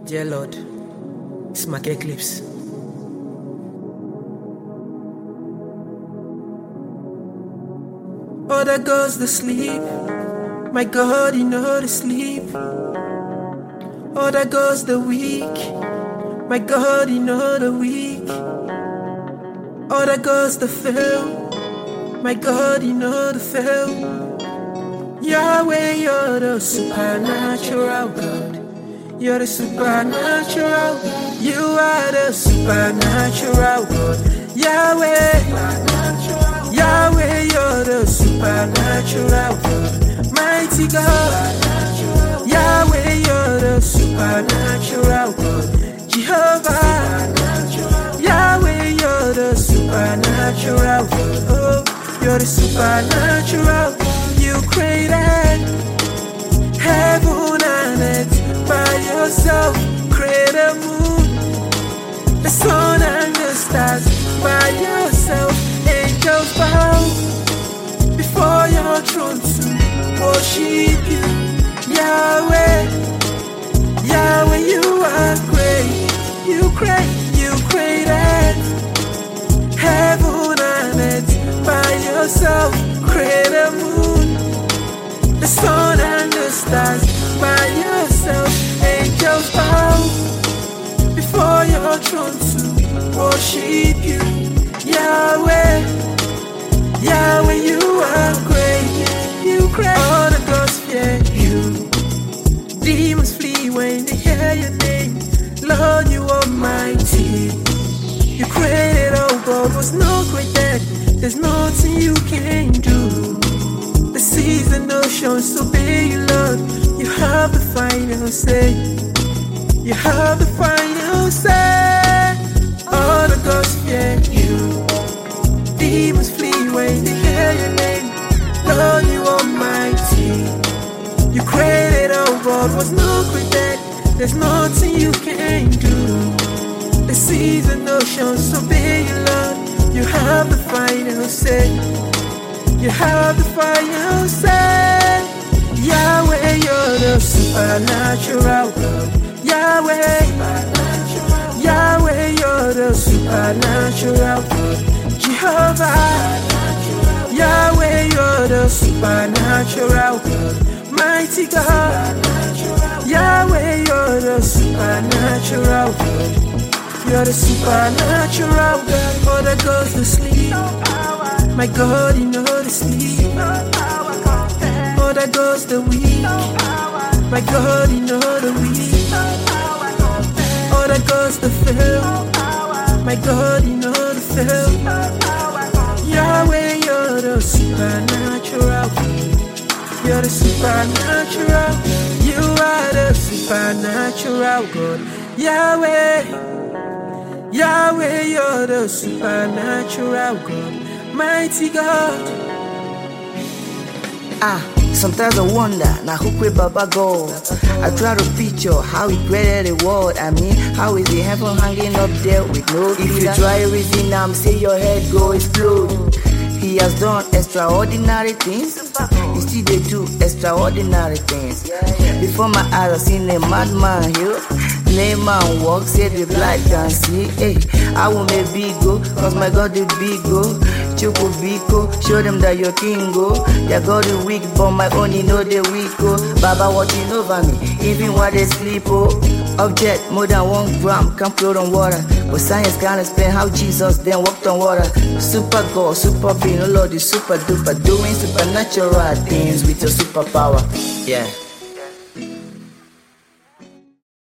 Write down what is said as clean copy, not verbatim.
Dear Lord, it's my Eclipse. Oh, there goes the sleep. My God, you know the sleep. Oh, there goes the weak. My God, you know the weak. Oh, there goes the fail. My God, you know the fail. Yahweh, you're the supernatural God. You're the supernatural. You are the supernatural God. Yahweh, Yahweh, you're the supernatural God. Mighty God. Yahweh, you're the supernatural God. Jehovah, Yahweh, you're the supernatural God. Oh, you're the supernatural. You created heaven and earth by yourself. Create the moon, the sun and the stars by yourself. Angels bow before your throne to worship you. Yahweh, Yahweh, you are great. You created heaven and earth by yourself. Create the moon, the sun and the stars by yourself. Angels bow before your throne to worship you. Yahweh, Yahweh, you are great. You create all the gods fear you. Demons flee when they hear your name. Lord, you are mighty. You created all, God was not created. There's nothing you can do. The seas and oceans obey you, Lord. You have the final say. You have the final say. All the gods fear you. Demons flee when they hear your name. Lord, you are mighty. You created all, God was not created. There's nothing you can do. The seas and oceans obey you, Lord. You have the final say. You have the final say. Yahweh, you're the supernatural God. Yahweh, Yahweh, you're the supernatural God. Jehovah, Yahweh, you're the supernatural God. Mighty God, Yahweh, you're the supernatural God. You're the supernatural God. Oh, there goes the sleep. My God, you know the sleep. Oh, there goes the weak. My God, you know the weak. Oh, there goes the fail. My God, you know the fail. Yahweh, you're the supernatural God. You're the supernatural. You are the supernatural God. Yahweh, Yahweh, you're the supernatural God. Mighty God. Sometimes I wonder, now who created Baba God? I try to picture how he created the world. I mean, how is the heaven hanging up there with no If you try to reason, say your head go explode. He has done extraordinary things. He still they do extraordinary things. Before my eyes, I seen a madman here. Lame man walk, say the blind can see. Hey, I will make big go, cause my God the big go. Choco Biko, show them that you're king go. Their God the weak, but my own you know they weak go. Baba watching over me, even while they sleep oh. Object more than 1 gram can float on water, but science can't explain how Jesus then walked on water. Super God, super being, oh Lord, is super duper, doing supernatural things with your superpower. Yeah.